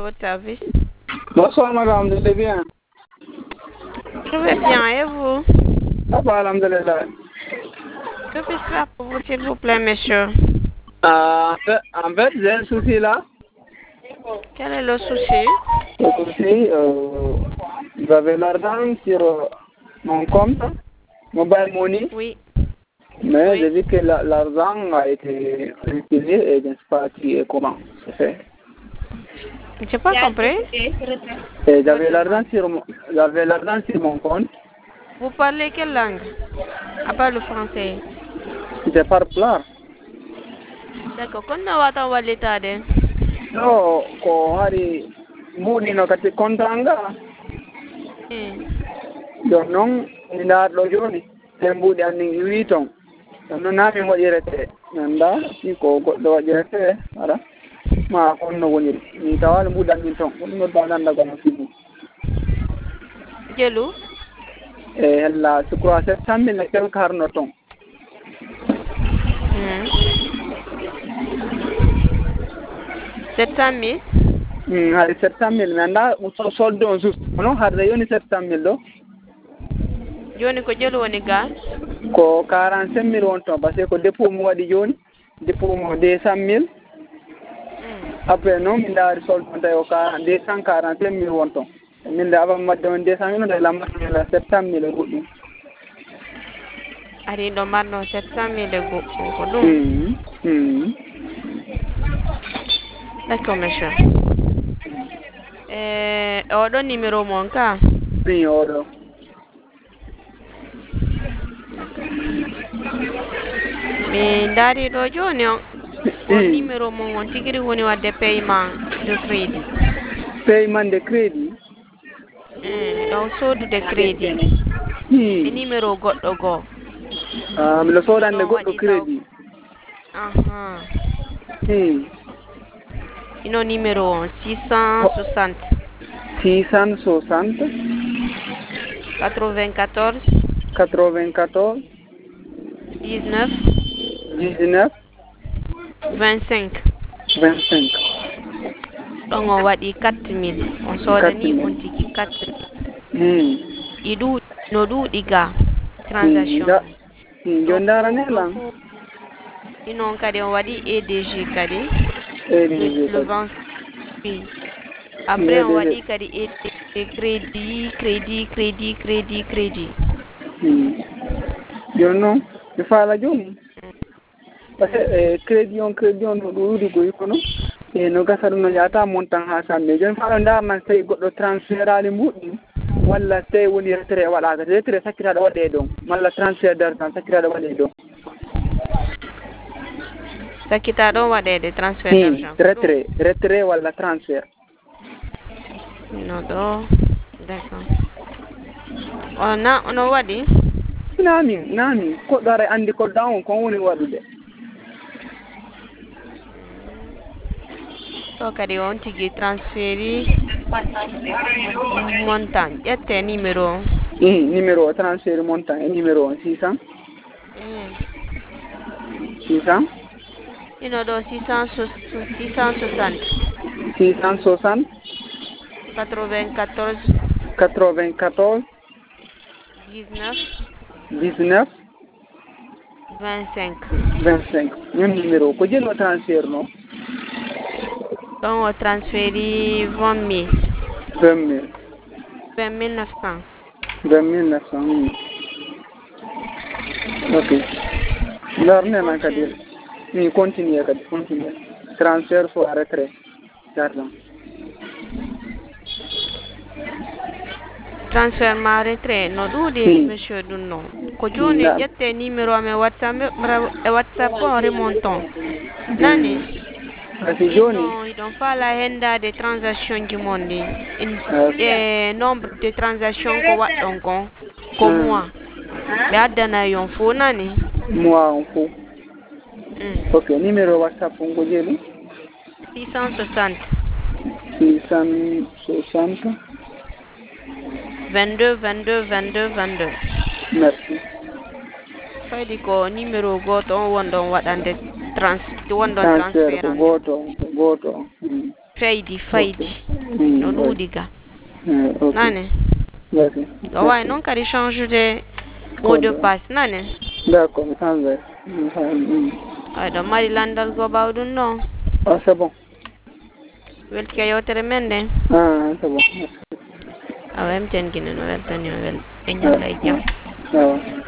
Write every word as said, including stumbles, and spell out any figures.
votre service? Bonsoir madame, vous allez bien? Je vais bien, et vous? Ça va, alhamdulillah. Que puis-je faire pour vous, s'il vous plaît, monsieur? Euh, en fait, en fait, j'ai un souci là. Quel est le souci? Le souci, euh, j'avais l'argent sur euh, mon compte, mobile money, Oui. mais Oui. j'ai vu que la- l'argent a été utilisé et je ne sais pas qui et comment c'est fait. J'ai pas compris. Et j'avais l'argent sur mon, j'avais l'argent sur mon compte, Vous parlez quelle langue? À part le français. je parle plein. D'accord. Quand on va t'envoyer l'état de? No, ko hari mbuɗino kadi contrat Hmm. ɗon noon mi ndaarɗo jooni te mbuuɗi anni huit ton ɗon noon naa min waɗirete mi annda si ko goɗɗo waɗirete ara ma konno woniri mi tawaano mbuuɗi annin ton ko ɗum nodda nannda kono fiɗum Jelou? e hella je crois sept cent mille e quelque harno ton Hmm. sept cent mille? Hmm, hari sept cent mille mi annda solde on juste kono harde yoni sept cent mille ɗo Joni ko Jelou woni ga? ko quarante cinq mille won ton par ce que ko dépôt mo waɗi jooni dépôt mo deux cent mille Hmm. après noon mi ndaari solde on tawi o quarante deux cent quarante cinq mille won ton min de avant madde on deux cent mille nde lammatmila sept cent mille e goɗɗum Ari ɗo marno sept cent mille e goɗɗum ko ɗum? Hmm, hmm. D'accord, monsieur. Eh, oɗo numéro mon ka? ɗum oɗo Mi ndaari ɗo joni on ko Hmm. numéro mon won tigiri woni wadde paiement de crédit. paiement de crédit Mm, ɗon soodude crédit e Hmm. numéro goɗɗo goo. Ah, mbiɗa soodande Ɗon goɗɗo waɗi taw. crédit Ahan. Hmm. Ino numéro on six cent soixante six cent soixante quatre-vingt-quatorze quatre-vingt-quatorze dix-neuf dix-neuf vingt-cinq. vingt-cinq Ɗon o waɗi quatre mille. On quatre soodani on mille tigi quatre mille. Hmm. Ɗi ɗuuɗi no ɗuuɗi ga Hmm. transaction da- ɗi. hmm. Ɗo joni fuu darane ɗo lan fuu inon kadi on waɗi E D G kadi e le, ɗi le kadi vingt oui. Après on E D G. waɗi kadi E D G crédit crédit crédit crédit crédit. Hmm. joni noon mi faala jooni par ce que e crédit on crédit on no ɗuuɗi goyi kono e no gasa ɗum no yahata montant ha samme joni faala darnan so tawi goɗɗo transfert ali mbuɗɗi walla so tawi woni retrait waɗaka retrait sakkitaɗo waɗe ɗon walla transfert d' argent sakkitaɗo waɗe ɗon Sakkita ɗon waɗede transfert d' argent ko ɗum? retrait retrait walla transfert No ɗo d'accord. O na ono waɗi? namin namin goɗɗo ara andi kodɗa on kon woni waɗude ɗo kadi on tigi transféri montant ƴette numéro on. numéro o transfert montant e numéro on six cent Mm. six cent Ino ɗo six cent soixante six cent soixante quatre-vingt-quatorze quatre-vingt-quatorze dix-neuf dix-neuf vingt-cinq. vingt-cinq même numéro ko jeni o transfert no ɗon o transféri vingt mille vingt mille vingt mille neuf cent. vingt mille neuf cent hmm. ok darnena kadi mi continue kadi continue transfert soit retrait d' argent Transfert ma retrait no ɗuuɗi Hmm. monsieur ɗum noon ko joni Na- ƴette numéro am e whatsapp e whatsapp on remonton nani kasi joni ɗinɗon iɗon faala hendade transaction ji mon ɗi Ok. e nombre de transaction ko waɗɗon kon ko Hmm. mois ɓe addana yon fo nani. mois on fo Mm. ok numéro whatsapp on ko jeni six cent soixante six cent soixante vingt-deux vingt-deux vingt-deux vingt-deux. merci Faydi ko numéro goto on wonɗon waɗande trans wonɗon transfert transfert ko an goto ko goto Hmm. faydi Ok. faydi Mm, no ouais. ɗuuɗi ga Eh, ok. nane Merci. to way noon kadi change de mot de Code. passe nane D'accord, mi change. Mm, mm. ay ɗo mari landal go bawɗum ɗon Ah, c'est bon. welti ka yewtere men nde Ah, c'est bon. awa em ten guine no weltani o wel e Ah, ñalla e jaam ah, ah.